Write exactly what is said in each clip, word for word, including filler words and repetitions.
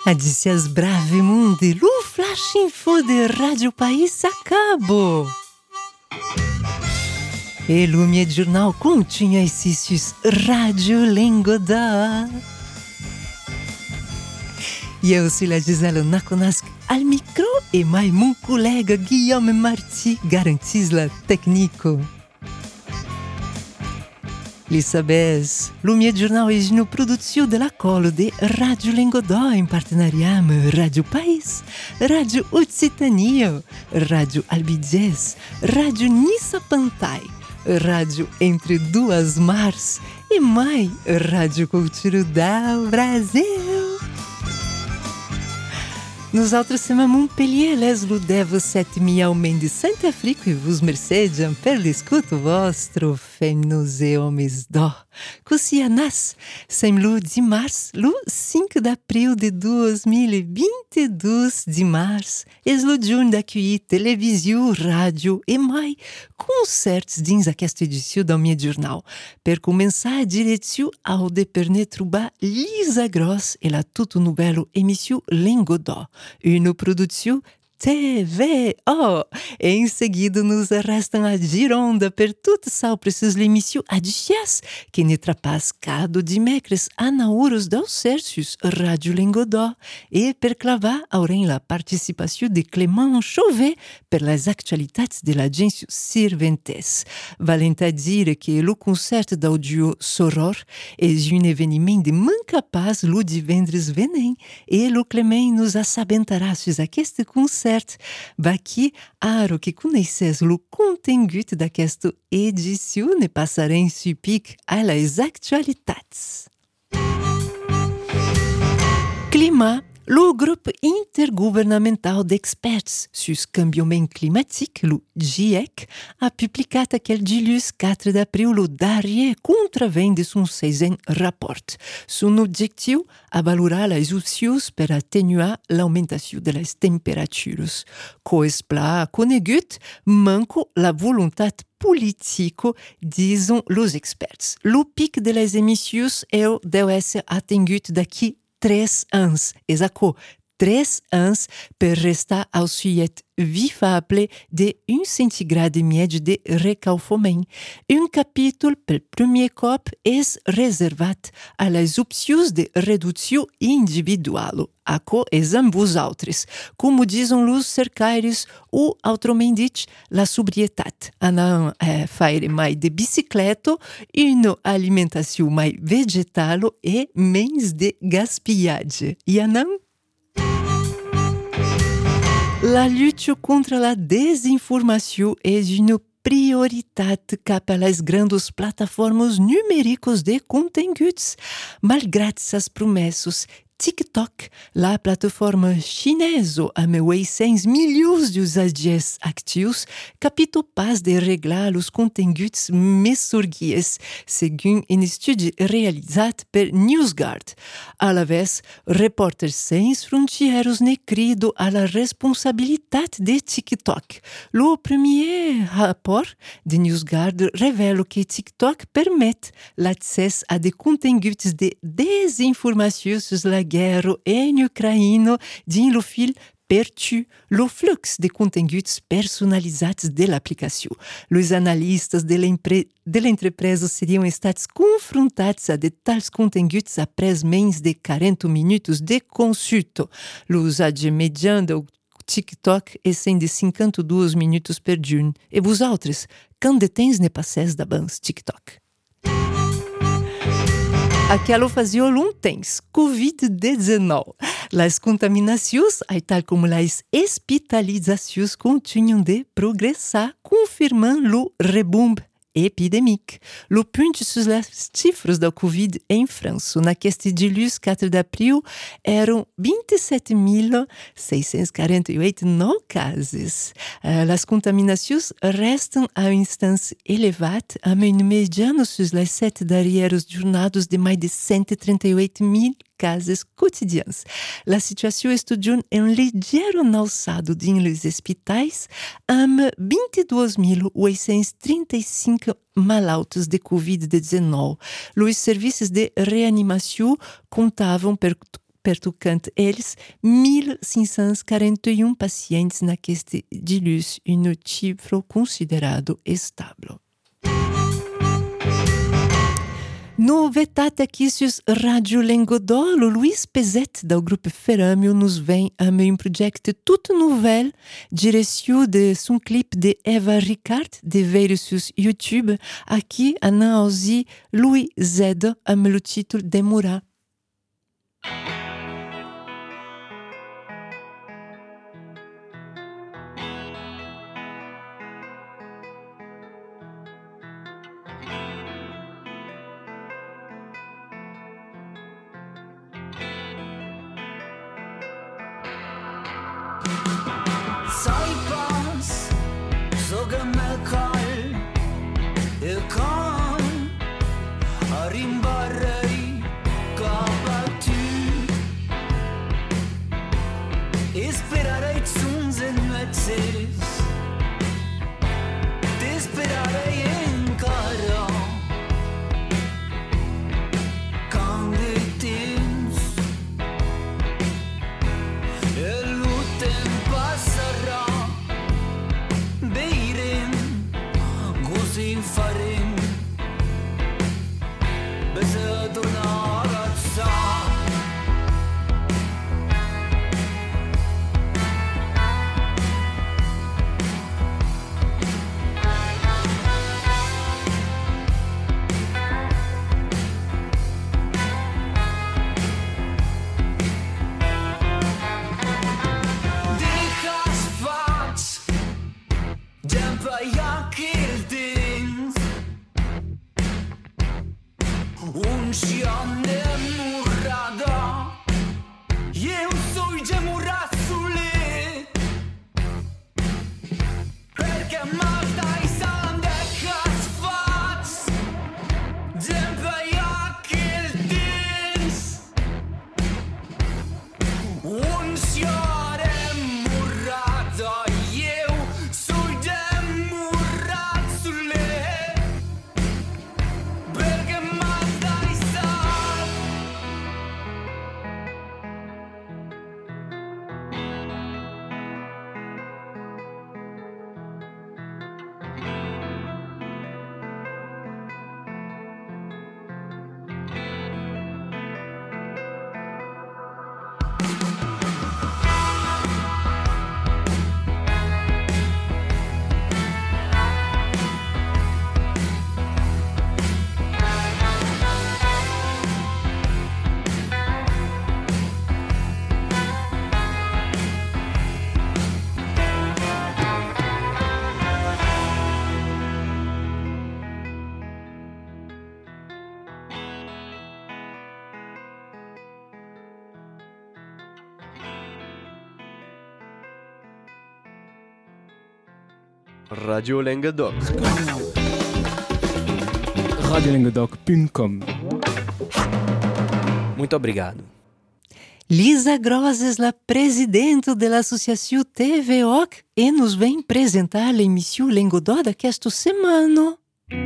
Adicias brave mundi, lu flash info de Radio País acabou. E lu mie jornal continha esses Radio Lengoda. E eu sou a Gisela Nakonask al micro e mai mon colega Guillaume Marti garantis la técnico. Lisabes, lo mie jornal é uma produção de la colo de Radio Lengodó em partenariat com Radio País, Radio Occitania, Radio Albiges, Radio Nissa Pantai, Radio Entre Duas Mars e mais Radio Cultura do Brasil. Nous autres sommes à Montpellier, les lo devo sete mil homens de Saint-Afrique e vos mercediam per l'escuto vostro, femnos e homens do. Così a nas, sem lo de mars, lo cinco de abril de dois mil e vinte e dois de mars, es lo giorno d'accueillir televisão, rádio e mai concertos dins aquesta edició del meu jornal. Per començar a direció ao de perne trobar Lisa Gross e la tutto novello emissió Lengodó. Uma produção T V O. E em seguida nos arrestam a Gironda per tudo sal precis l'emissió Adicias, que ne trapas cada dimecres a nauros dos Cercius Radio Lengodó e per clavar aurem la participació de Clément Chauvet per les actualitats de l'agència Sirventes. Valent a dire que lo concert d'audio Soror és un eveniment de mancapaz lo divendres venent e lo Clément nos assabentarà sus aquest concert. Vaqui, aro que conheces o conteúdo d'aquesta edição e passarem supic a las actualitats. Climat. Le groupe intergouvernemental d'experts sur canviament climatique, le GIEC, a publicat aquel dilluns quatre d'abril le darrier contravent de son seizième rapport. Son objectiu, avalorar les opcions per atenuar l'augmentació de les temperatures. Coespla conegut, manco la volontat politico, disent los experts. Le pic de les emissions eu deu ser atingut daqui três anos, exato, três anos per restar ao sujet vivable de um centigrade médio de recalfamento. Um capítulo pel primer cop é reservat a las opcions de redução individual. Aco és amb vosaltres. Como dizem os cercaires, ou, autrament dit, la sobrietat. Anar a faire mais de bicicleta, uma alimentação mais vegetal e menos de gaspillage. E anar? La lutte contra la desinformação é uma prioridade cap a las grandes plataformas numéricas de conteúdos. Malgré as promessas, TikTok, la plataforma chinesa amb oitocentos milhões de usuários ativos, capaz de reglar os conteúdos messurguies, segundo um estudo realizado per NewsGuard. A la vez, Repórteres Sem Fronteiras ne crido a la responsabilidade de TikTok. O primeiro rapport de NewsGuard revela que TikTok permite l'accès a de conteúdos de desinformação sobre la guerra em Ucrânia din lo fil pertu lo flux de conteúdos personalizados de l'aplicação. Os analistas de l'empresa seriam estados confrontados a de tals conteúdos após menos de quarenta minutos de consulta. O usage mediano do TikTok é de cinquanta e dois minutos per dia. E vosaltres, quando tens ne passes da bans TikTok? Aquela fazia um temps, covid dezenove. As contaminações, tal como as hospitalizações, continuam de progressar, confirmando o rebumbe epidémico. O ponto sobre as cifras da Covid em França. Naqueste dilluns quatro de abril, eram vinte e sete mil seiscentos e quarenta e oito novos casos. Uh, as contaminações restam a uma instância elevada, a um mediano sobre as sete darrieras jornadas de mais de cento e trinta e oito mil casos quotidianos. A situação estudiou um ligeiro alçado nos hospitais, com vinte e dois mil oitocentos e trinta e cinco malaltos de covid dezenove. Os serviços de reanimação contavam per pertucant eles mil cinquecents quarenta e um pacientes naqueste dilus, um cifro considerado estável. No Vetate aqui sur Radio Lengodó, o Luís Pezet, do grupo Ferâmio, nos vem a um projeto tout nouvel, direção de son clip de Eva Ricard, de ver sur YouTube, aqui a nausi Louis Z, am o título Demorar. Radio Lengodó. radio lengodó ponto com. Muito obrigado. Lisa Gross é a presidente da Associação T V O C e nos vem apresentar a emissão Lengodó desta semana.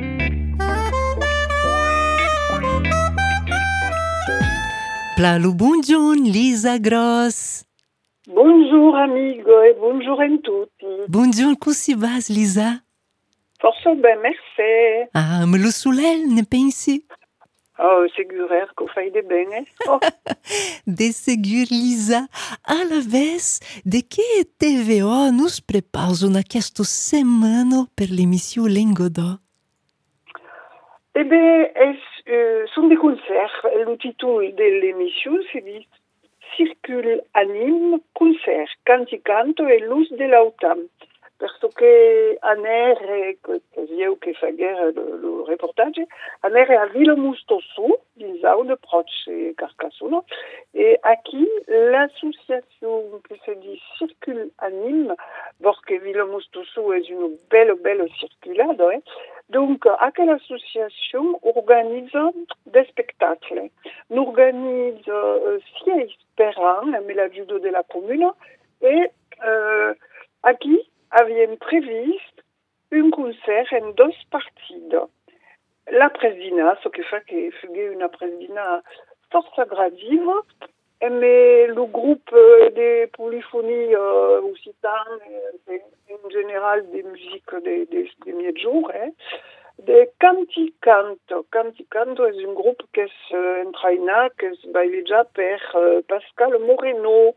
Plalo bonjour, Lisa Gross. Bonjour amigo e bonjour a tutti. Bonjour, como se va, Lisa? Forse ben, merci. Ah, me lo soleil, ne pensi? Oh, segurer que fai de bem, eh? Oh. De segur, Lisa. À la vez, de que T V O nos prepara nesta semana per l'émission Lengodó? Eh bien, euh, sont des concerts. Le titre de l'émission, c'est dit Circule, anime, concert, canti canto e luz de l'automne. Perché aner, que io che fa guerre le, le reportage, aner a Vilomustosu, disau de proche Carcassonne, et aquí l'association qui se dit Circule Anime, parce que Vilomustosu est une belle, belle circulade, eh? Donc, à quelle association organise des spectacles? Nous organise euh, six per an, mais la judo de la commune, et euh, aquí avions prévu un concert en deux parties. La presidina, ce qui fait que fut une presidina force agressive, mais le groupe euh, des polyphonies euh, occitanes, euh, en général des musiques des, des, des mieux-jours, hein, de Canticanto. Canticanto est un groupe qui s'entraîna, qui se bailleja per euh, Pascal Moreno.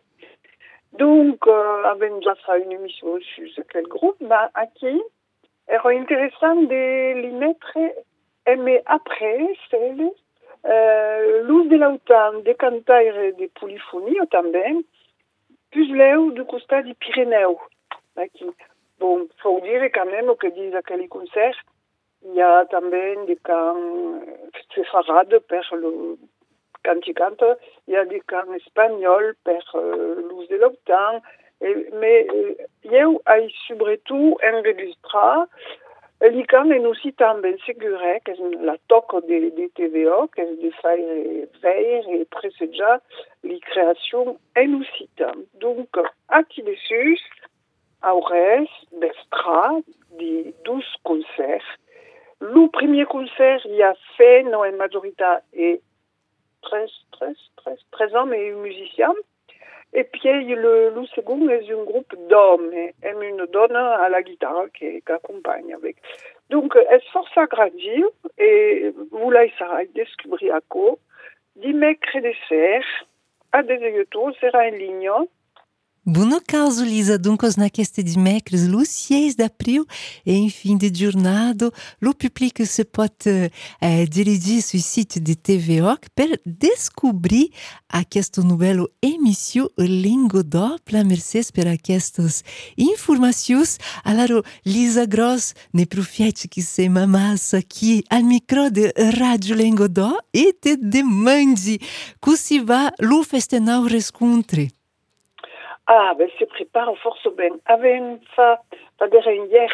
Donc, euh, avem déjà fait une émission sur quel groupe, mais aquí era intéressant de les mettre, mais après, c'est euh, l'us de l'autan de cantaire de polyphonie também, plus leu du costat du Pyrénées. Aquí. Bon, faut dire quand même que dans aquel concert, il y a também des cants séfarades per le canticante, il y a des cants espagnols per euh, l'us de l'autan, mais euh, eu ai surtout enregistrat les cants en aussi também seguré que la toque de, de T V O, que de faire veiller et précéder les créations en occitan. Donc, aquí dessus, aurès d'extra de douze concerts. Le premier concert, il y a fait, non, en majorité, et treize, treize, treize, treize hommes et une musicienne. Et puis, le, le second est un groupe d'hommes et une donne à la guitare qui, qui accompagne avec. Donc, c'est fort agréable et vous l'avez découvert à quoi. Dimecres de ser, a dezoito, sera en ligne. Bună causa, Lisa, duncos naqueste dimecres, lo seis de abril, e em fim de jornada, o público se pode eh, dirigir ao site de T V O para descobrir aquesta nova emissão Língua Dopla, mercês per aquestas informações. Alors, Lisa Gross, ne profite que se mamassa aqui al micro de Rádio Língua Dó e te demande que se va lo festenau rescontre. Ah, ben, se prépare force bien. Avem fa, fa hier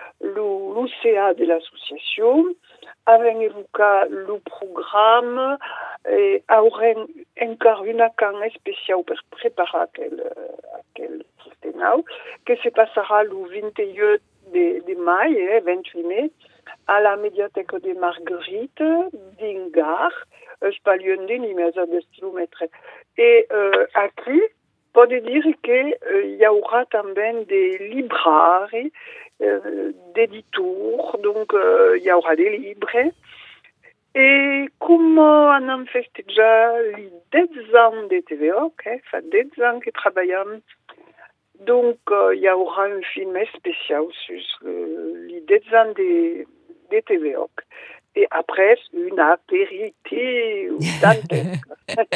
l'U C A de l'association, avem évoqué le programme, et aurem encore une can spéciale pour préparer aquel, aquel festenau, que se passera le vingt-et-un de, de mai, eh, vingt-huit mai, à la médiathèque de Marguerite, d'Ingar, je parle d'une image de kilomètres. Et euh, à qui pode dire qu'il euh, y aura também des libraires, euh, d'éditeurs, donc il euh, y aura des livres. Et comme on a fait déjà les dix ans de T V O, okay, ça fait dix ans que travaillons, donc il euh, y aura un film spécial sur le, les dix ans de, de T V O. Et après, une apéritif dantesque.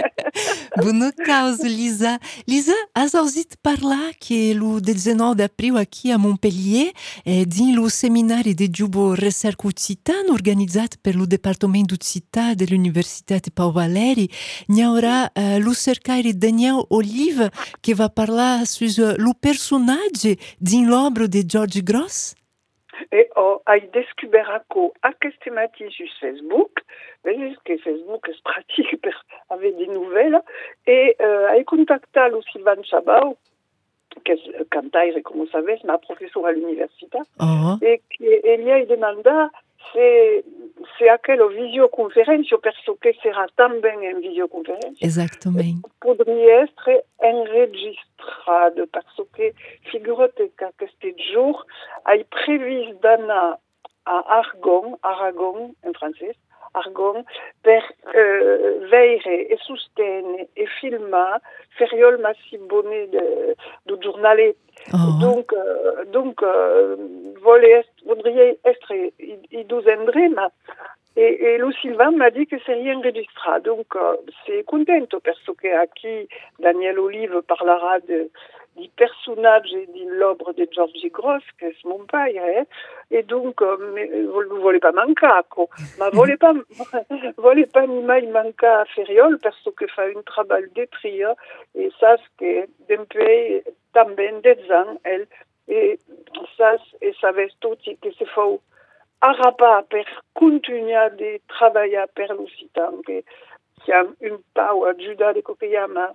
Bună causa, Lisa. Lisa, has auzit parlar que o dezenove de abril aqui a Montpellier, eh, din lo seminari de Giubo Recerca Occitan, organitzat per lo Departamento Occità de l'Universitat Pau Valeri, n'hi haurà eh, lo cercaire Daniel Olive que va parlar sur lo personatge din l'obra de George Gross? Et oh, ai descouvert à cette matine sur Facebook, parce que Facebook est pratique pour avoir des nouvelles, et euh, ai contacté le Sylvain Chabau, qui est cantaire, comme vous savez, ma professeure à l'université, uh-huh. et il lui a demandé c'est c'est à quelle visioconférence, parce que sera também une visioconférence. Exactement. Podria être enregistrado, parce que figurate que ce jour est prévu d'aller à Argonne, Aragon en français, Argonne, per euh, veire et soutenir et filmer Feriol Massibonnet de, de journalet. Oh. Donc, euh, donc euh, voudriez être i douzaine et, et le Sylvain m'a dit que c'est rien enregistré. Donc, euh, c'est contento parce que qui Daniel Olive parlera de du personnage et de l'œuvre de George Gross, que c'est mon père, hein? Et donc, euh, mais, vous ne voulez pas manquer, quoi. Mais vous ne voulez pas, voulez pas ni mai manquer à Feriol, parce que fait un travail de tri, et ça, c'est que depuis também dix ans, elle, et ça, et ça veut tout que c'est faux. Arrapa per continuer de travailler per l'Occitan, que c'est une power, Judas de Kokeyama,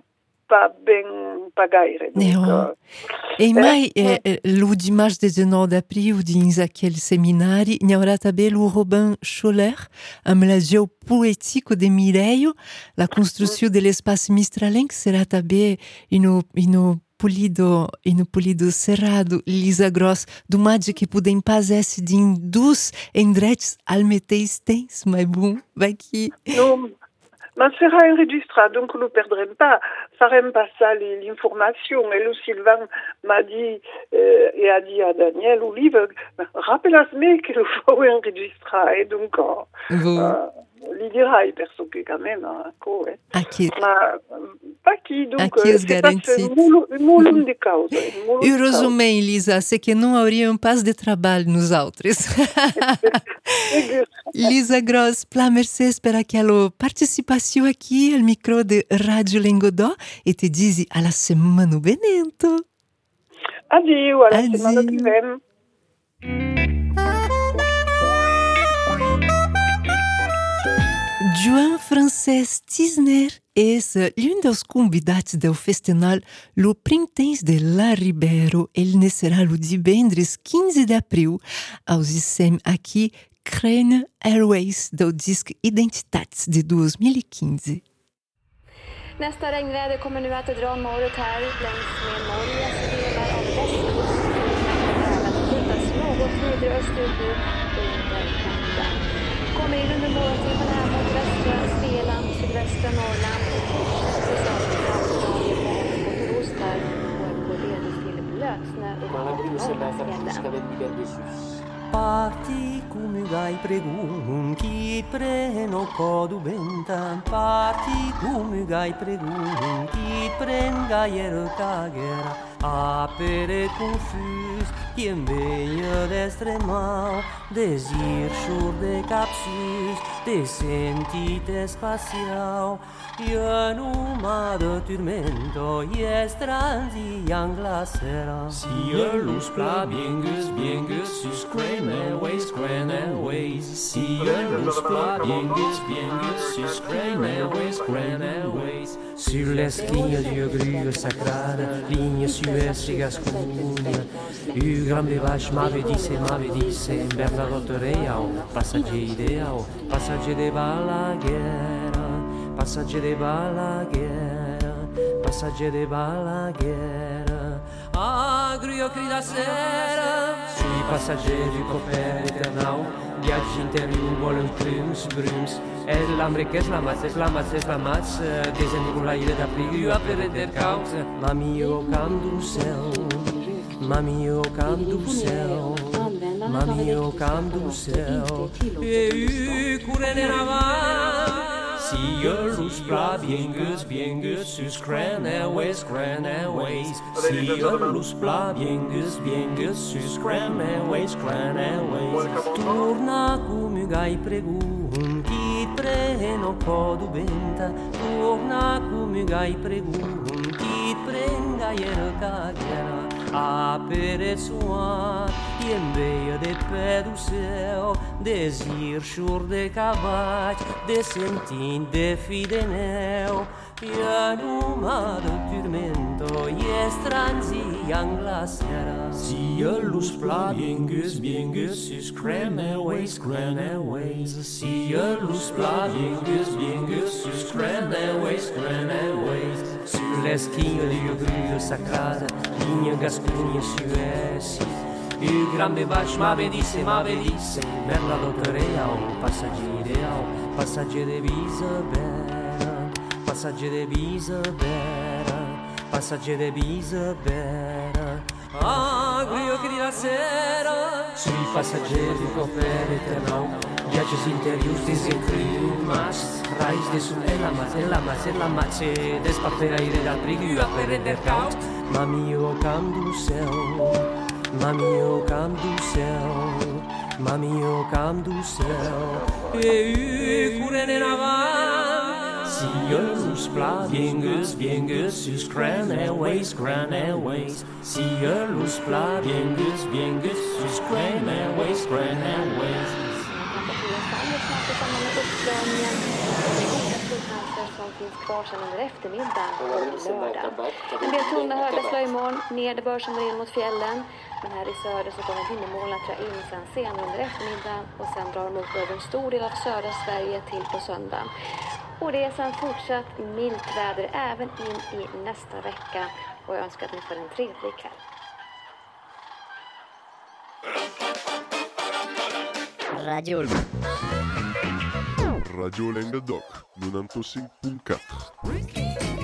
pas ben pas gaire. Donc, no. E mai eh, eh, lo dimanche dezenove d'abril dins aquel seminari n'hi haurà també lo Robin Scholler amb la geo poètico de Mireio, la construcció de l'espai mistralenc serà també ino, ino polido, ino polido cerrado, lisa gross, domatge que podem pas esse din dus endrets al mateix temps, mais bon, vai que... Non, mais sera enregistré, donc nous ne perdrons pas, farem pas ça l'information. Et le Sylvain m'a dit, euh, et a dit à Daniel Olive, rappelle-moi que le faut enregistrer, et donc, euh, Vous... euh, li dirai, perso que quand même, hein, quoi, hein. Aqui. Ma, pas qui, donc, Aqui euh, es c'est pas garantit. un molum de causa. un molum de Eu resumei, Lisa, se que não haveria um passo de trabalho nos outros. causa. Lisa Gross, pela mercê per aquela participação aqui ao micro de Rádio Lengodó e te diz a la semana benento. Adieu, à la Adieu. semaine qui vient. João Francesc Tisner é um dos convidados do festival Lo Printemps de La Ribeiro. Ele nascerá no divendres quinze de abril, aos ICEM aqui, Crane Airways, do disco Identitats de dois mil e quinze. Nästa regnväder kommer nu att dra norrut här längs med Norges delar av västkusten. Även skjutas något vidare österut under natten. Kommer in under morgontimmarna mot västra Svealand, sydvästra Norrland och fortsätter söderut Australien och mot Rostar och går delvis till blötsnö upp mot Norrlandsfjällen. Parti come gai pregun, chi preno codu benta. Parti come gai pregun, chi pren gaier cagera. Apere confus, qui embeia d'estremau, desir sur de capsus, de sentit espaciau. Io numa de turmento, estranzi anglacera. Si your luz pla biengus, biengus, sus crane ways, crane ways. Si your luz pla biengus, biengus, sus crane ways, crane ways. Sur l'esquinha de grua sacrada, linha suesse e gascunha. O grande baixo m'avait disse, m'avait disse, Bernadotte Real, passaggio ideal, passaggio de Balaguera, passaggio de Balaguera, passaggio de Balaguera. Agrio crida sera, sui passaggeri copere eternal, viaggi interior, volen trums, brums. Es l'hambre es la matz, es la matz, es la matz, desenrolaire d'apriu a perder causa. Mami, o cam do céu, mami, o cam do céu, mami, o cam do céu. E o curene na van. Si your luz pla biengus, biengus, sus crane ways, crane ways. Si your luz pla biengus, biengus, sus crane ways, crane ways. Torna come gai pregun, chi preno codu benta. Torna come gai pregun, chi prenga ier cagera. Apere soa, e embeia de pé do céu, desir chur de cavac, de sentin de fidenel. E numa de turmento, e estranzi anglacera. Si your luz pla biengus, biengus, sus crane ways, crane ways. Si your luz pla biengus, biengus, sus crane ways, crane ways. Sur l'esquinha de grua sacrada, linha gascunha suesse. O grande baixo m'avait disse, m'avait disse, Bernadotte Real, passaggio ideal, passaggio de Bisabera, passaggio de Bisabera, passaggio de Bisabera. Agrio che di la sera, sui passaggeri di copere eternal, viaggios interiors desencrimas, raiz de sul e la matz, e la matz, e la matz, despaperaire da prigu a perder caut. Mami, o cam do céu, mami, o cam do céu, mami, o cam do céu. E o curene na van. Si your luz pla biengus, biengus, sus crane ways, crane ways. Si your luz pla biengus, biengus, sus crane ways, crane ways. Temperaturen faller snabbt i samband med uppvärmningen. Det är goda skugghalter som finns kvar sedan under eftermiddagen på lördag. En del tona hördes slå imorgon, nederbörd som drar in mot fjällen. Men här i söder så kommer hinnermolnen att dra in sen senare under eftermiddagen och sen drar de upp över en stor del av södra Sverige till på söndagen. Och det är sen fortsatt milt väder även in i nästa vecka. Och jag önskar att ni får en trevlig kväll. Radio Radio Languedoc, novanta-cinco ponto quatro.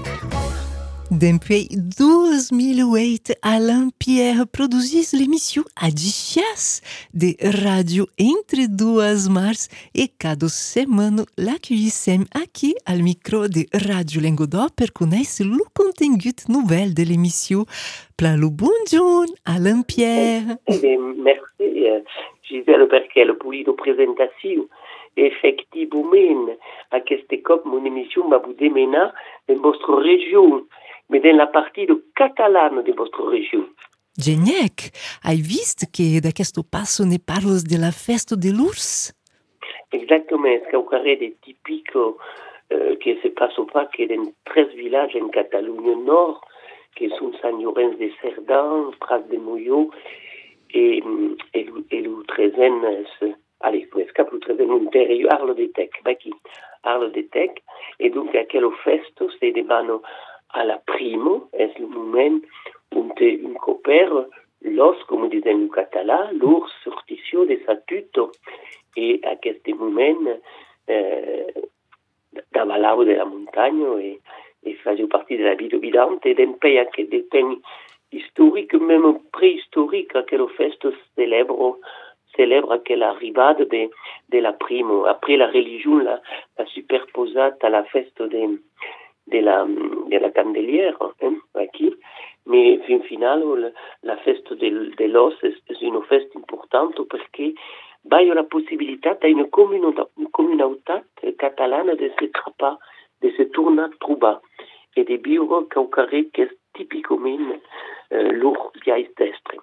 Depuis deux mille huit, Alain Pierre produzit l'émission Adicias de Radio Entre Duas Mars e cada semana l'accueillissem aqui al micro de Radio Languedoc per conèixer le contingut nouvel de l'émission. Plalo bonjour, Alain Pierre. Eh bien, merci, Gisèle, perché la pulita presentazione. Effectivement, aquesta cop mon émission va vous démener dans votre région, mais dans la partie de catalane de votre région. Geniec, hai vist que d'aquesto passo ne parlos de la festa de l'urs? Exactement, c'est un carré de typique euh, qui se passe pas que dans treize villages en Catalogne Nord, qui sont Sant Llorenç de Cerdà, Prat de Molló et, et, et le treizième, allez, escape le treizième intérieur, Arles de Tec, aquí, Arles de Tec, et donc aquello festo se demano alla primo, è il moment on un copère l'os, come dicono in català, l'urs sortissió de sa tutto, e a questo momento eh, davalau della montagna e, e facevo parte della vita vidante ed un paio anche dei temi storici, même preistorici, a quello festo celebro célèbre quelle arrivade de, de la primo. Après la religion la, la superposata alla festa de, de, la, de la Candelière, hein, aquí. Mais fin final, la, la festa de, de l'os è una festa importante perché va la possibilità a una comunità, una comunità catalana de se trapar, de se tornar a trobar e de viure qualcosa che è tipicamente uh, loro viais destre.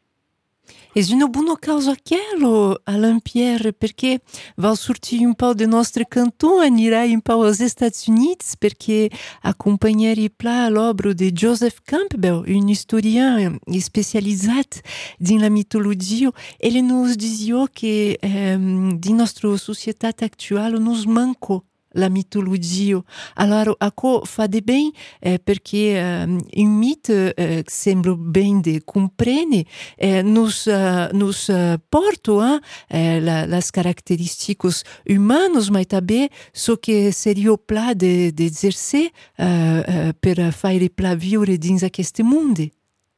E una buona causa quello, Alain Pierre, perché va sortir un po' del nostro canton, anirai un po' agli Stati Uniti, perché accompagneri pla l'opera di Joseph Campbell, un historien specializzato nella mitologia, e le nos dizio che ehm, di nostra società attuale nos manco la mitologia. Allora, acco fa de ben eh, perché um, un mito eh, sembra ben de comprene eh, nos, uh, nos uh, porto eh, la, las características humanas, ma també so che seria pla de, de exercer uh, uh, per fare pla viure dins aquest mondo.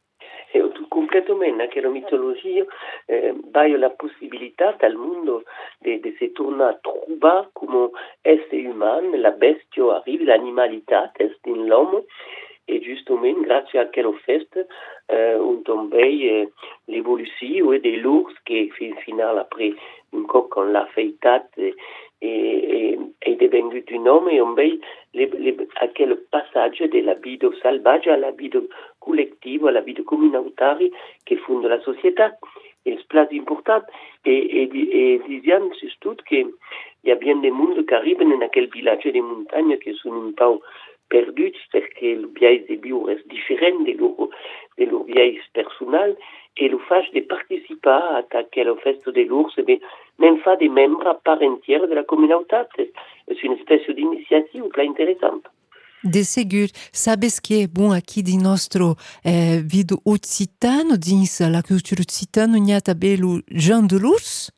Completamente, anche la mitologia eh, dà la possibilità al mondo di si tornare a trovare come essere umano, la bestia arriva, l'animalità in l'uomo e giustamente grazie a quella festa eh, un tombei eh, l'evoluzione dell'urs che fin finale après un po' con la feità e, e, e è divenuto un uomo e un bel a quel passaggio della vita selvaggia alla vita collettiva, alla vita comunitaria che fonda la società. È un plato importante e, e, e diciamo soprattutto che il y a bien des mondes che arrivano in quel villaggio di montagna che sono un po' perduti perché il viaggio di vivere è differente del loro, del loro viaggio personale e lo fa di partecipare a quella festa dell'urs e non fa di membri a part entière della comunità. È una specie di iniziativa molto interessante. De segur, sabes que, bom, aqui de nostro eh, vida occitano, dins la cultura occitana, n'hi ha també lo Jean de l'Ours?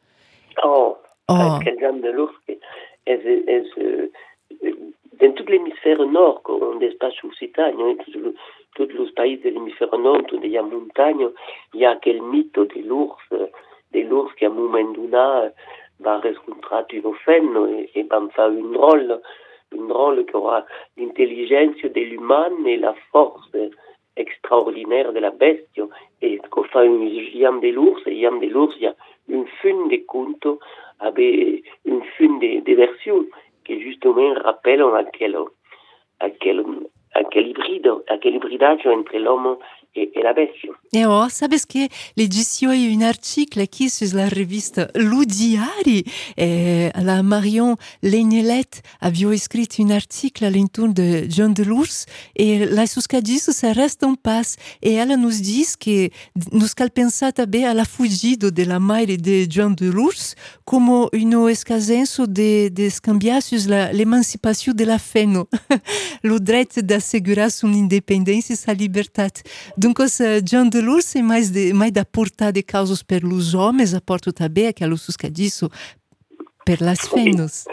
Oh, oh. Quel Jean de l'Ours è, è, è, è, dans tout l'hémisphère nord, on espace occitan, tous les pays de l'hémisphère nord, où il y a montagne, il y a quel mythe de l'ours, de l'ours qui à un moment donné va rencontrer une femme et, et va faire un rôle, un rôle qui aura l'intelligence de l'humain et la force extraordinaire de la bestia. Et qu'on fait un yam de l'ours, et yam de l'ours, il y a une fin de conte avec une fin de, de version qui justement rappelle à quel, à quel, à quel hybride, à quel hybridage entre l'homme e, e la bestia. E oh, sabes que legissioi un article aqui sulla rivista Lu Diari e la Marion Legnelet aveva scritto un article all'intorno de Jean de l'Ours e la suscadisso se resta un pas e ela nos diz que nos cal pensata be alla fugido della madre de Jean de l'Ours como uno escasenso de, de scambiassius la, l'emancipazione della feno, lo dret d'assegurar son independência e sa libertat. Dunque, Jean de l'Ours é mais, de, mais da portar de causas per los homens, a porta também que a lo suscadisso per las fenos.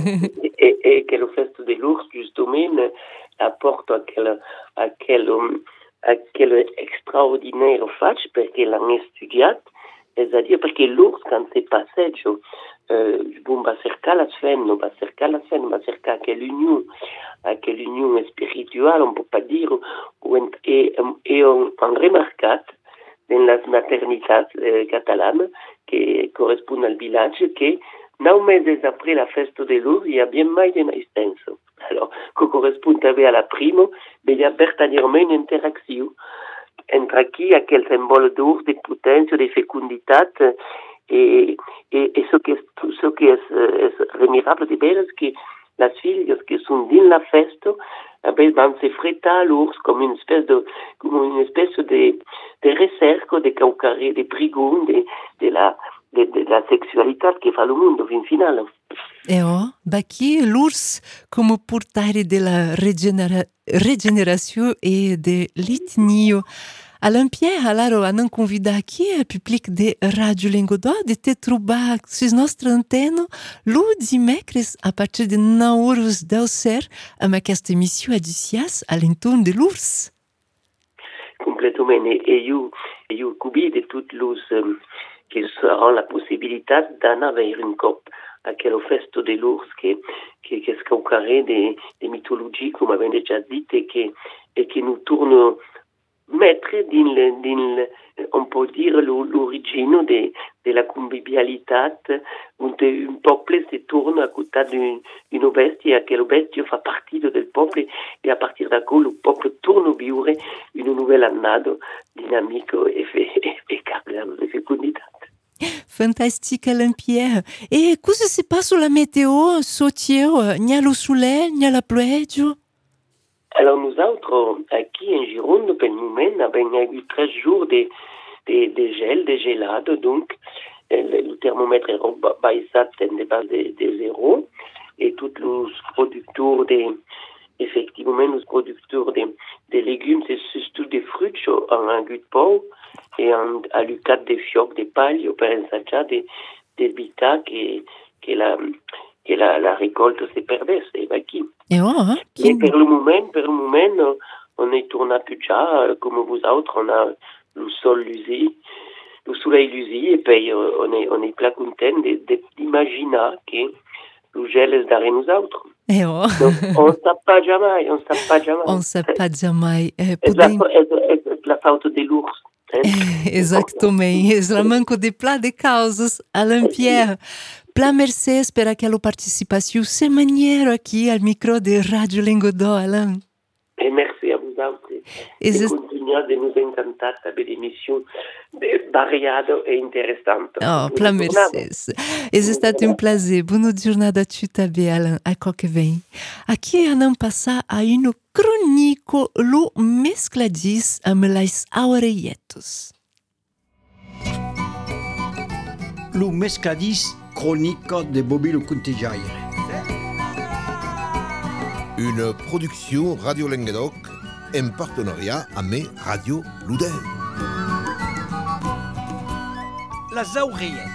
e, e che lo festo de l'Ours, giustamente, apporta aquel, aquel, aquel extraordinaire fatto perché l'hanno studiato, c'est-à-dire perché l'ours, quand c'est passeggio, euh, bon, va cercare la femme, va cercare la femme, va cercare quell'unione, quell'unione spirituale, on peut pas dire, et, et on, on remarquat dans la maternità eh, catalane, che corrisponde al village, che nove mesi après la festa de l'ours, il y a bien mai de nascenso. Alors, che corrisponde à la prima, il y a verdaderamente un'interazione entre qui a quel symbole d'ours, de potència, de fecunditat, et, et, et ce qui est, ce qui est, est remarquable de veure, c'est que les filles qui sont dans la festa, eh ben, vont se fretar à l'ours comme une espèce de, comme une espèce de, de recerca, de caucaré, de brigón, de, de la, de, de la sexualité che fa il mondo, fin finale. E oh, aqui l'ours come portare della regenera- regenerazione e de l'etnio. Alain Pierre, allora, hanno convidato aqui o público de Rádio Languedoc de te trobar sus nostra antena lo dimecres a partir de nove horas del ser amb aquesta emissió adicias a l'entorn de l'ours. Completamente. E io, io cubi de toutes les um, qui auront la possibilité d'aller vers une cop à quel festo de l'ours che che che scaucare de de mythologie comme avons déjà dit et que et qui nous tourne mettre din din on peut dire l'origine de de la convivialité où un peuple se tourne à côté d'une une bestia et que la bestia fa partie del peuple et à partir de là le peuple tourne vivre une nouvelle année dynamique et et cargada de fécondité. Fantastique, Alain Pierre. E cosa si passa sulla meteo, Sotier? N'y'a lo sole, n'y'a la pluie? Alors nous autres, ici en Gironde, pour le moment, avons eu treize jours de, de, de gel, de gelade, donc le, le thermomètre est baissé en bas de, de zéro, et tous les producteurs de, effectivement, les producteurs de, de légumes, c'est surtout des fruits, en un gut de peau, et en alucat de fioc de paille, per ensaggiare de, de vita che, che la, che la, la récolte se perdesse, va qui. Et oh, hein, Mais pour le moment, pour le moment, on est tourné plus déjà, comme vous autres, on a le sol l'usé, le soleil l'usé, et puis on est, on est plein content d'imaginer que le gel est derrière nous autres. Et oh. Donc, on ne sait pas jamais, on ne sait pas jamais. On ne sait pas jamais. Eh, C'est podem... la, la faute de l'ours. Exatamente, é manco de plá de causas, Alain Pierre. Plá mercês per aquela participação semaniera aqui ao micro de Rádio Languedoc, Alain. Et merci à vous autres. Et Exist... continuez de nous encantar avec des émissions variadas et intéressantes. Oh, plá mercês. É stato um prazer. Boa jornada a tu também, Alain, a qual que vem. Aqui anam passar a um cronico lo mescladis amb las aureietos. Lo mescladis cronico de Bobilo Contejaire. Une production Radio Languedoc en partenariat avec Radio Loudun. Las aureietes.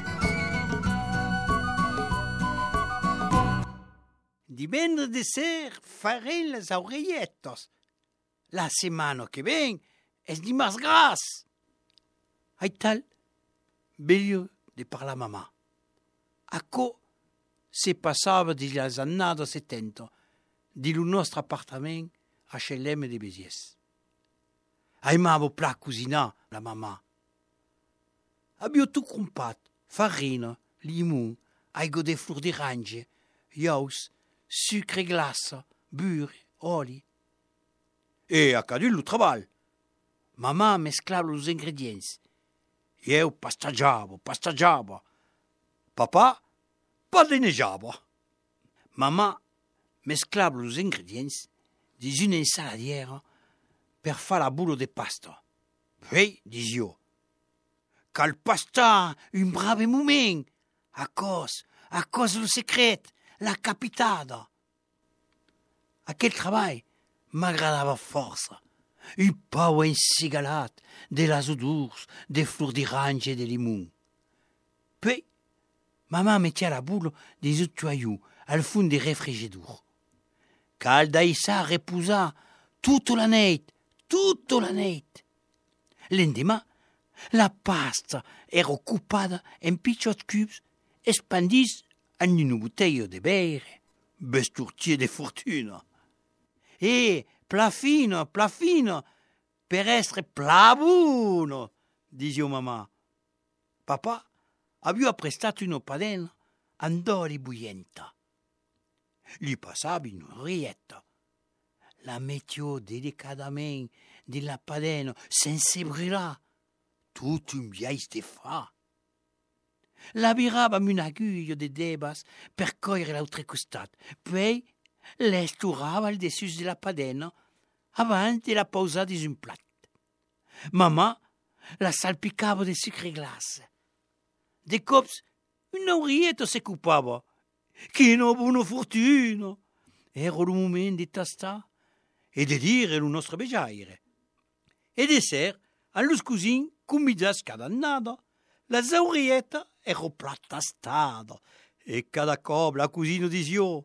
Divendres de ser farem les aureietos. La setmana que ven és dimarts gras. Ai tal, bello de parlar mamà. Acò se passava di les années settanta di lo nostre appartament a H L M de Béziers. Aimavo pla cucinar la mamà. Abbiamo tutto compat, farina, limon, aigo de flor d'orange, ious, sucre glace, beurre, oli. E a cadu lo treball. Mamma mesclava os ingredientes. Eu pasteggiavo, pasteggiavo. Papà padineggiava. Mamma mesclava os ingredients dans une insaladière per fare la boule de pasta. Puis, dis io, cal pasta un brave moment, a cause, a cause lo secret, la capitada. Aquel treball m'agradava força. Un pau encigalat de las odors, de flors d'orange et de limon. Puis, maman mettait la boule des autres tuyaux al fond des réfrigérateurs. Cal d'aïssa reposa toute la nuit, toute la nuit. L'endemà, la pasta era ocupada en petits cubes expandis en une bouteille de beire, besturtier de fortuna. E plafino, plafino, per essere plabuno, diceva mamma. Papà aveva prestato una padella andori buienta. Gli passava in rietta. La mettiò delicatamente della padella senza brillare, tutto un biais de fa. La virava amb una agulla de debas per coire l'altre costat, poi l'esturava al dessus de la padella abans de la posar dins un plat. Mamà la salpicava de sucre glace. De cops, una orietta se cupava. Quina buona fortuna! Era il moment di tastare e di dire il nostro begiaire. E di sera, allo scusin, comida scadannata, la zaurietta era plattastada e cada cop la cugina diceva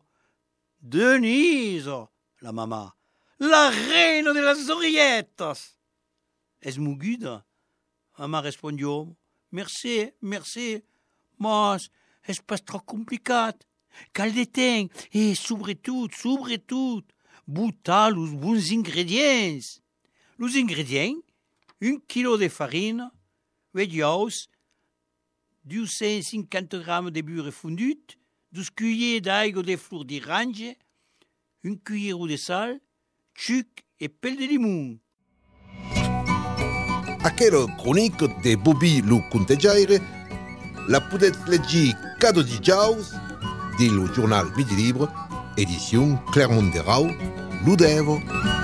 Denise, la mamma, la reina de las orietas. Esmuguida, mamma respondió, merci, merci, mas és pas trop complicat. Cal de temps e, sobretot, sobretot, botar los bons ingredients. Los ingredients, un kilo de farina, huit ous, deux cent cinquante grammes de beurre fondut, douze cuillères d'aigua de fleurs d'orange, une cuillère de sal, sucre et pelle de limon. Aquella chronique de Bobby Lu Conteggiaire, la pouvez llegir cada dijous di lo Journal Midi Libre, édition Clermont-Derau, Ludevo.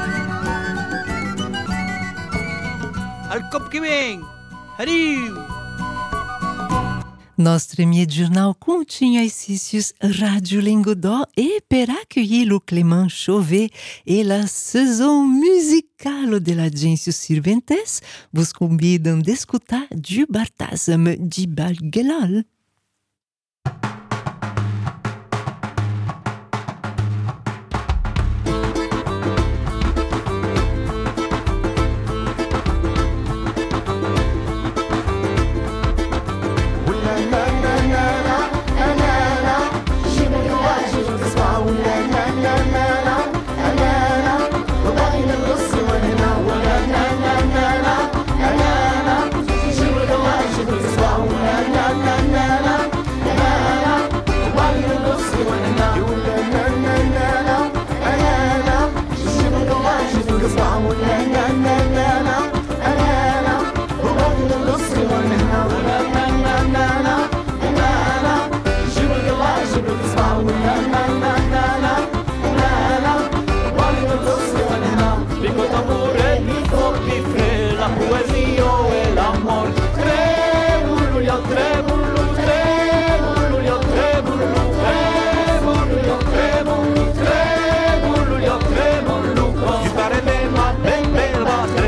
Al cop que vem! Adieu! Nostre miei jornal continha exercícios Radio Lingodó e per accueillir le Clément Chauvet et la saison musicale de l'agência Sirventes, vos convidam a escutar du Bartasam de Balgelal. Tremolo, tremolo, tremolo,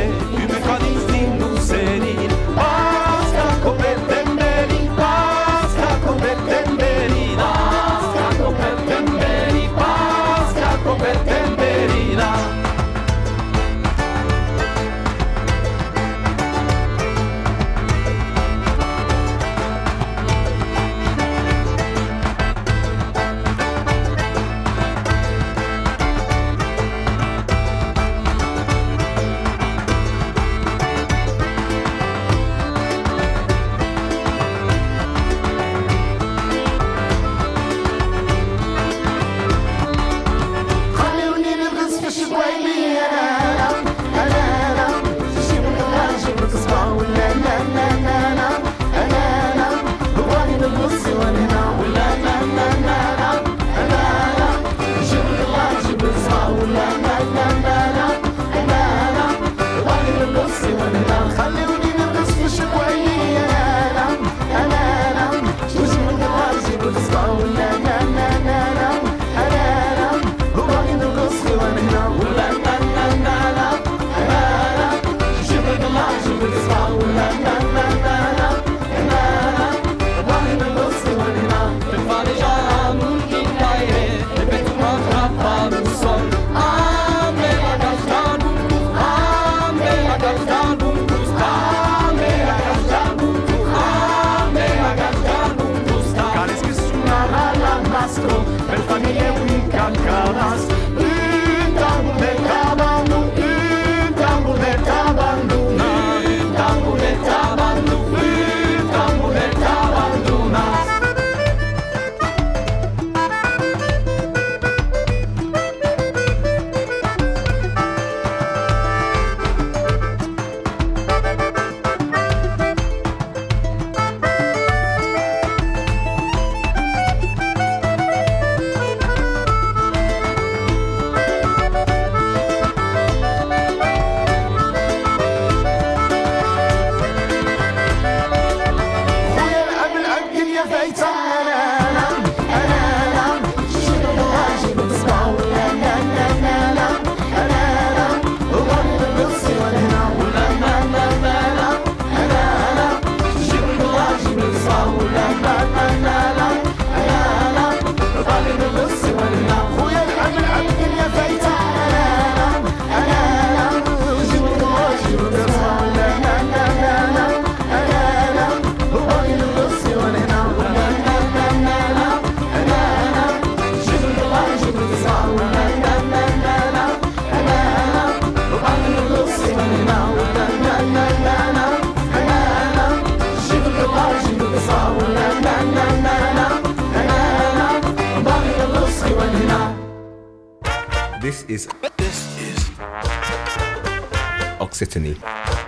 This is this is Occitanie.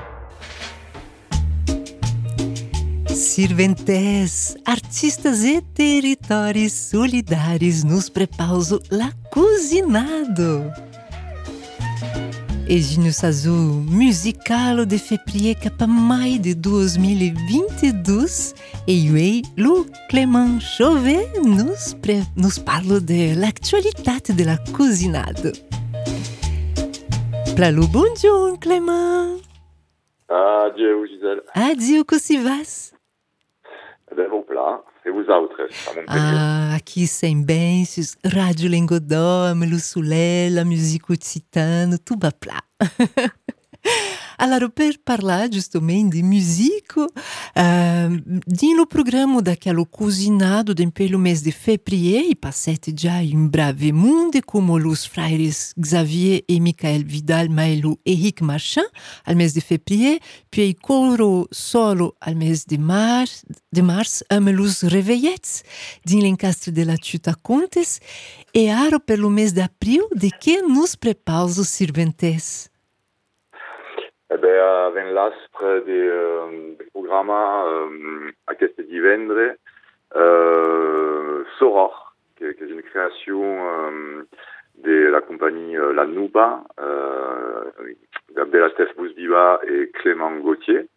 Sirventes, artistas e territórios solidários nos prepauso la cozinado. Egínio Sazu, musical de février capa mai de dois mil e vinte e dois, e eu, Lu Clément Chauvet, nos, pre, nos parlo de l'actualité de la cozinado. Plalo, bonjour, Clément. Adieu, Gisèle. Adieu, como se vas? Ben, bon plat. Et vous autres, à Montpellier? Ah, aqui sem bens, Rádio Lengodó, Melo Sulé, la musique occitane, tout va plat. Allora, per parlare giustamente di musica, uh, no programa daquele cozinado pelo mês de fevereiro, e passete già in brave monde come os frères Xavier e Michael Vidal Maelo e Eric Marchand al mês de fevereiro, puis coro solo al mês de mars, de mars amb los Reveillets din l'encastre de la Ciutat Contes, e ara per lo mês d'abril de que nos prepara os sirventes? Eh ben, avem l'aspre de, uh, de programa uh, aquest divendres uh, Soror, qui, qui est une création uh, de la compagnie uh, La Nuba, uh, Gabriela Steph Bousdiva et Clément Gauthier,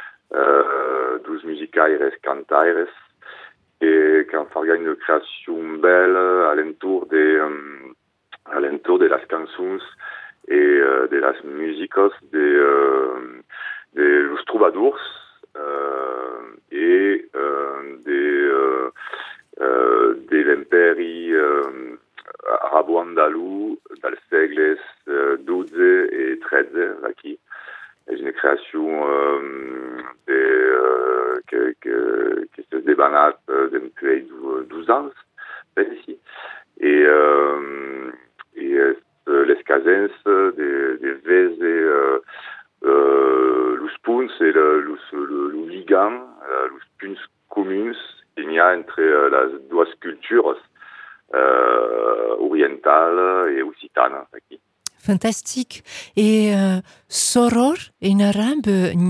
uh, douze musicaires, cantaires, et qui ont fait une création belle alentour de, um, alentour de las cançons et euh, de las músicos de, euh, de los troubadours euh, et euh, de, euh, euh, de l'imperi euh, arabo-andalou dans les siècles euh, douze et treize aquí. C'est une création euh, de, euh, que, que, qui se débanate depuis douze ans ici. Et, euh, et les casens, des, des vèzes, euh, euh, los punts et le, los, le, le ligam, los punts communs qu'il y a entre les deux cultures euh, orientales et occitanes. Aquí. Fantastique. Et uh, soror, en arabe,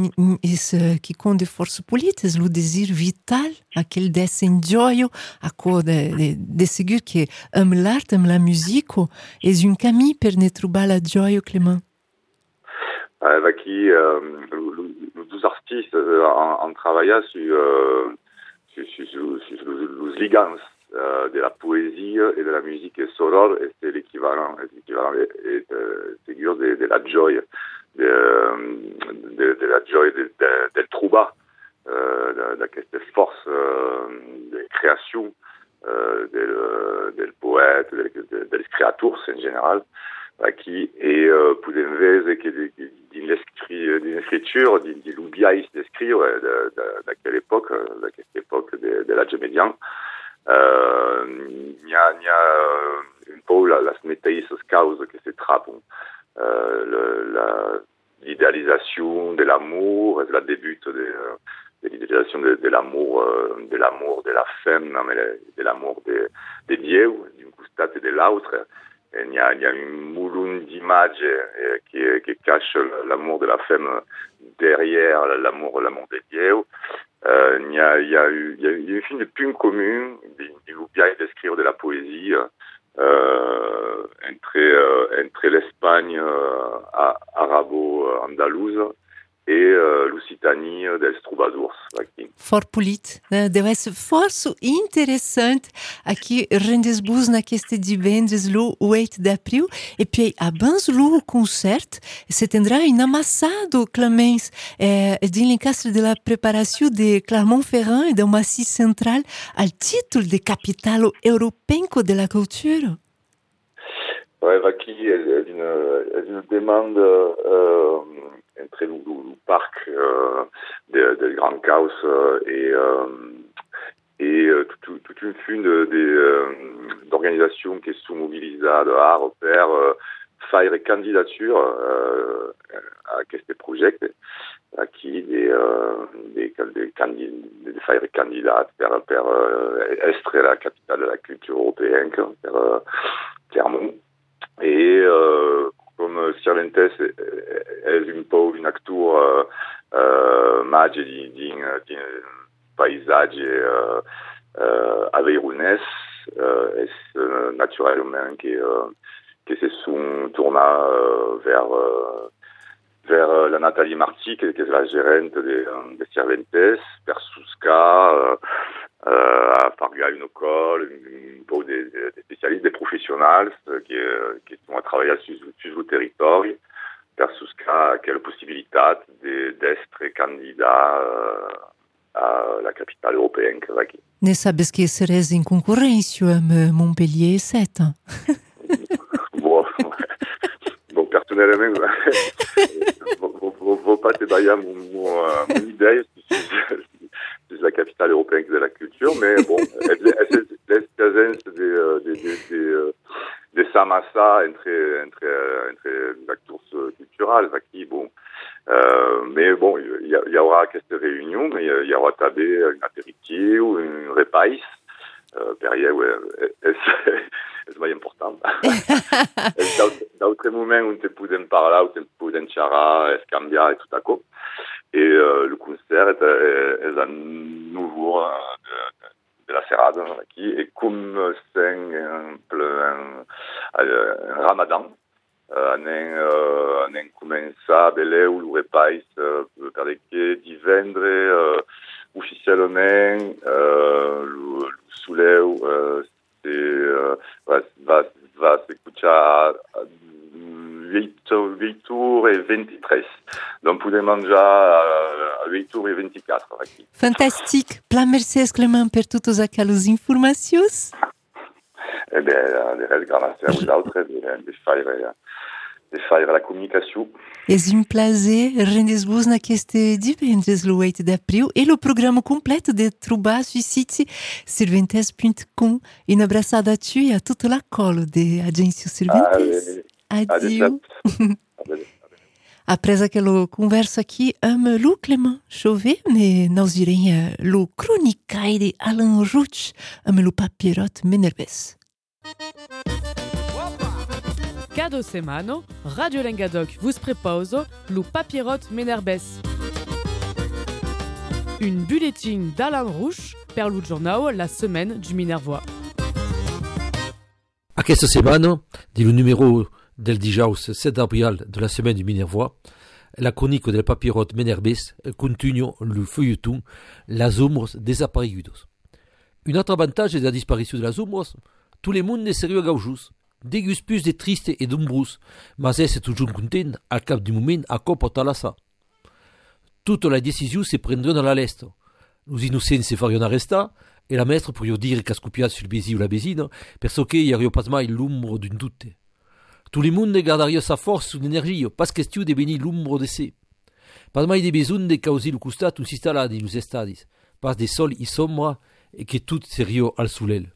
é que com de força politas, o desejo vital, aquele desenjoio, a cor de, de, de seguir que am l'art, am la musique, é un caminho per ne trobar la joie, Clément. Euh, aquí, euh, les artistes ont travaillé sur, euh, sur, sur, sur, sur les ligances euh, de la poésie et de la musique soror, et c'est l'équivalent, l'équivalent est euh, figure de, de la joie, de, de, de la joie de, de, del trouba, euh, de, de cette force euh, de création euh, del, del poète, del, del créateurs en général, qui est euh, pour une vez que d'une l'écriture, d'une l'oubliaïs d'écrire de, de, de quelle époque, de cette époque de, de l'âge médian. Euh, il y a, il y a un peu la, la smeteis cause que se trappe, euh, le, la, l'idéalisation de l'amour, la début de, de l'idéalisation de, de l'amour, euh, de l'amour de la femme, non, mais de l'amour de, de Dieu, d'une costat et de l'autre. Il y a, il y a une moulon d'images euh, qui, qui cache l'amour de la femme derrière l'amour, l'amour de Dieu. Euh, il, y a, il, y a eu, il y a eu une film de punts communs, il y a d'écrire de la poésie euh, entre, euh, entre l'Espagne euh, arabo-andalouse et euh, l'Occitanie dels troubadours. Aqui. Fort polit, né? Deve ser força interessante aqui rendesbus naqueste divendres lo oito de abril e puis abans lo concert se tendrá in amassado Clemens eh, din l'encastre de la preparació de Clermont-Ferrand et del Massís Central al títol de capitale européenne de la culture. Ouais, aqui est une, est une demande euh, entre le, le parc euh, des de grandes causes euh, et, euh, et euh, toute tout, tout une fune de, de, euh, d'organisations qui sont mobilisées à repère euh, faire candidature euh, questi progetti qui des des des candidats de faire candidats per per essere la capitale della cultura européenne per Clermont et euh, comme Cervantes è un po' un acteur uh, magico di, di, di paesaggi uh, uh, aveyronais uh, è naturellement che uh, che se sont tournés uh, vers uh, vers la Nathalie Marty, qui est la gérante de, de Cervantes, vers Susca, euh, euh, par une école, un peu des de spécialistes, des professionnels qui, qui sont à travailler sur, sur le territoire, vers Susca, qui a la possibilité d'être candidat euh, à la capitale européenne. Ne sabes que seres em concorrência avec Montpellier sept. Bon, bon, personnellement, vou pas te dire mon, mon, mon idée sur la capitale européenne de la culture, mais bon, l'expérience de, de, de, de, de Samassa entre, entre, entre les acteurs culturels, qui, bon, euh, mais bon, il y, y aura cette réunion, mais il y aura tabé un apéritif ou un repas, euh, perrier, ouais, c'est moins important. D'autres moments où on peut parler, où on peut parler, scambiar et tout à coup. Et euh, le concert est, est, est un nouveau euh, de, de la Serrade, qui est comme c'est un, un, un ramadan. On a commencé à belé ou le repas perché divendre euh, officiellement euh, le, le soleil euh, c'est euh, va va va s'écouter à huit heures et vingt-trois. Donc pouvez manger à huit heures et vingt-quatre aqui. Fantastique. Plein merci Clément pour toutes aquelas informações. Eh bien, de res gràcies a vosaltres de, de faire de faire la communicació. És um prazer render-vos naqueste divendres, o oito de abril, e o programa completo de trobar sur site cervantes ponto com. E um abraçada a tu e a toda a colo de Agência Cervantes. Adieu. Après aquela conversa aqui, um, Lu Clément Chauvet, ne nós irem lo cronicaire de Alain Roach, um, lo papierote Menerbès. Cada semana, Radio Languedoc vous propose le papierote Menerbès. Une bulletin d'Alain Rouch per le journal La Semaine du Minervois. Aquesta setmana, di lo numero del dijous set abril de la Semaine du Minervois, la chronique del papierote Menerbès continue le feuilleton Las ombres desaparegudes. Un autre avantage de la disparition de las ombres, tout le monde est sérieux gaujus. Degus plus de triste et d'ombrous, mas est toujours content al cap du moment à quoi porter la ça. Toute la décision se prendra dans la l'est. Les innocents se ferions arrêter, et la maître pourrait dire qu'à scopiat sur le bési ou la bésine, parce qu'il n'y aurait pas mal l'ombre d'une doute. Tout le monde garderait sa force ou l'énergie, pas question de bénir l'ombre de ces. Pas mal de besoin de causer le costat ou s'installer dans les estadis, pas de sol et sombre, et que tout serait al soleil.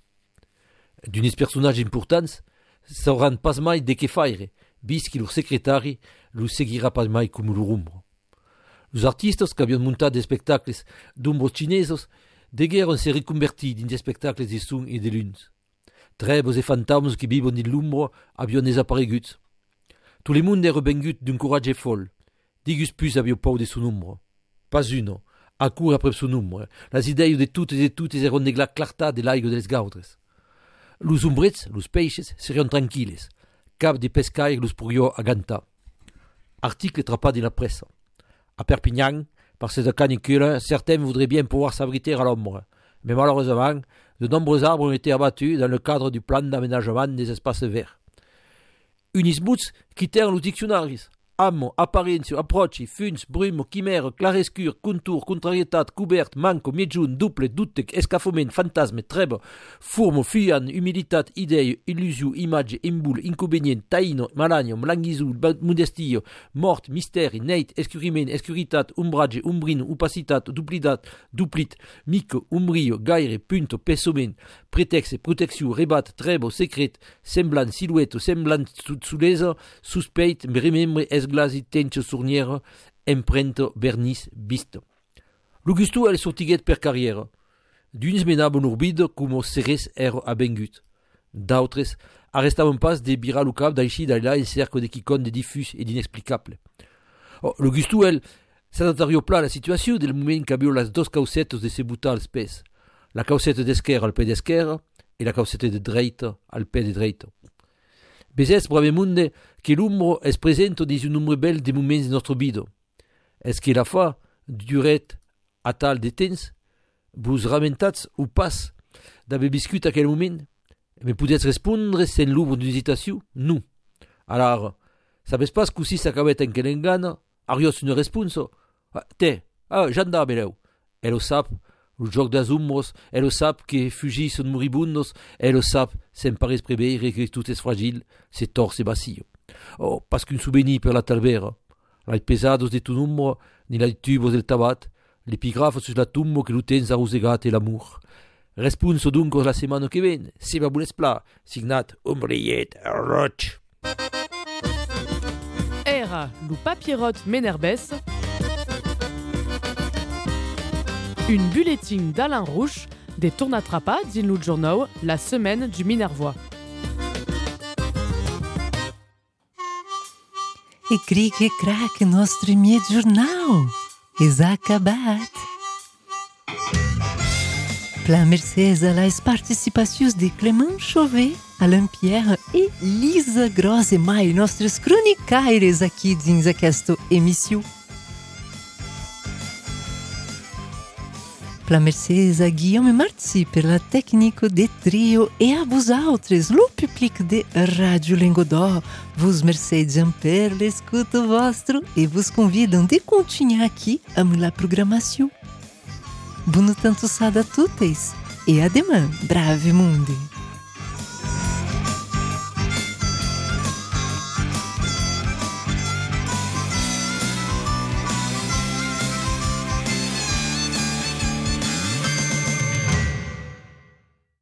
D'un personnage important, sauran pas mai de que faire, bis que leur secrétaire le seguira pas mai comme l'ombre. Les artistes qui avaient monté des spectacles d'ombres chineses, degueron se reconvertis dans des spectacles de son et de lunes. Trèbes et fantômes qui vivent dans l'ombre avaient desaparegut. Tout le monde est revengu d'un courage folle. Digus plus avaient peur de son ombre. Pas une, à court après son ombre. Les idées de toutes et de toutes eran de la clarté de l'aigua des gaudres. Los ombrets, los peixes, serions tranquilles. Cap de pescaire los pourrions agantar. Article trappat dans la presse. À Perpignan, par cette canicule, certains voudraient bien pouvoir s'abriter à l'ombre. Mais malheureusement, de nombreux arbres ont été abattus dans le cadre du plan d'aménagement des espaces verts. Unis mots quittèrent les dictionnaires. Amo, apparença, approche, funs, brume, chimère, clarescure, contour, contrarietat, couverte, manco, miejun, double, dutec, escafoment, fantasme, trèbe, fourme, fuyan, humilitat, idée, illusio, image, emboule, inconvénient, taino, malagno, languizul, modestillo, mort, mystère, neit, escuriment, escuritat, umbrage, umbrino, opacitat, duplidat, duplit, mico, umbrio, gaire, punto, pesoment, prétexte, protection, rebat, trèbe, secret, semblant, silhouette, semblant, souleza, suspect, remembre, es glasi tenche surnière, empreinte vernis bist. L'Augusto elle sortiguet per carrière. D'uns menaven urbide como seres er abengut. D'autres arrestaven pas de bira lu cap d'així d'allà en cercle de quicon de diffus et d'inexplicable. Oh, L'Augusto elle s'adaptario pla la situació del moment qu'habio las dos causetes de se butar als pes. La causette d'esquerra al pe d'esquerra e la causette de dreita al pe de dreita. Besès bravemunde que l'umbro es presento dis un nombre bel de moments de nostre vida. Es que la fa duret a tal de temps, vos ramentats ou pas d'haver viscut aquel moment? Me podetz respondre sen l'ubro d'hesitació? Non. Alors, sabes pas que si s'acabet en que l'engana, arios une responsa? Ah, te, ah, j'anda beleu. El o sap, el joc das umbros, el o sap que fugis son moribundos, el o sap, se'n pares prebeire que tout es fragil, se tor se vacío. Oh, pas qu'un souvenir per la talvera. Lai pesados de ton umbro, ni lai tubos del tabat, l'epigrafe sus la tumbo que l'utens arrosegat e l'amour. Responso dunque la setmana che ven, se va buon espla, signat Ombriet Roch. Era lu papierot Ménerbès, une bulletin d'Alain Rouche, des tournatrapa din lu journaux, la semaine du Minervois. E cric e crac nostre miei jornal. És acabat. Pla mercès a las participacions de Clément Chauvet, Alain Pierre e Lisa Gross e mai nostres cronicaires aqui dins aquesta emissió. Pla mercès a Guillaume Martí per la tècnica de trio e a vosaltres, lo public de Rádio Lengodó, vos mercedem per l'escuta vostro e vos convidam de continuar aqui amb la programació. Bono tanto sada a totes e ademã, brave mundo!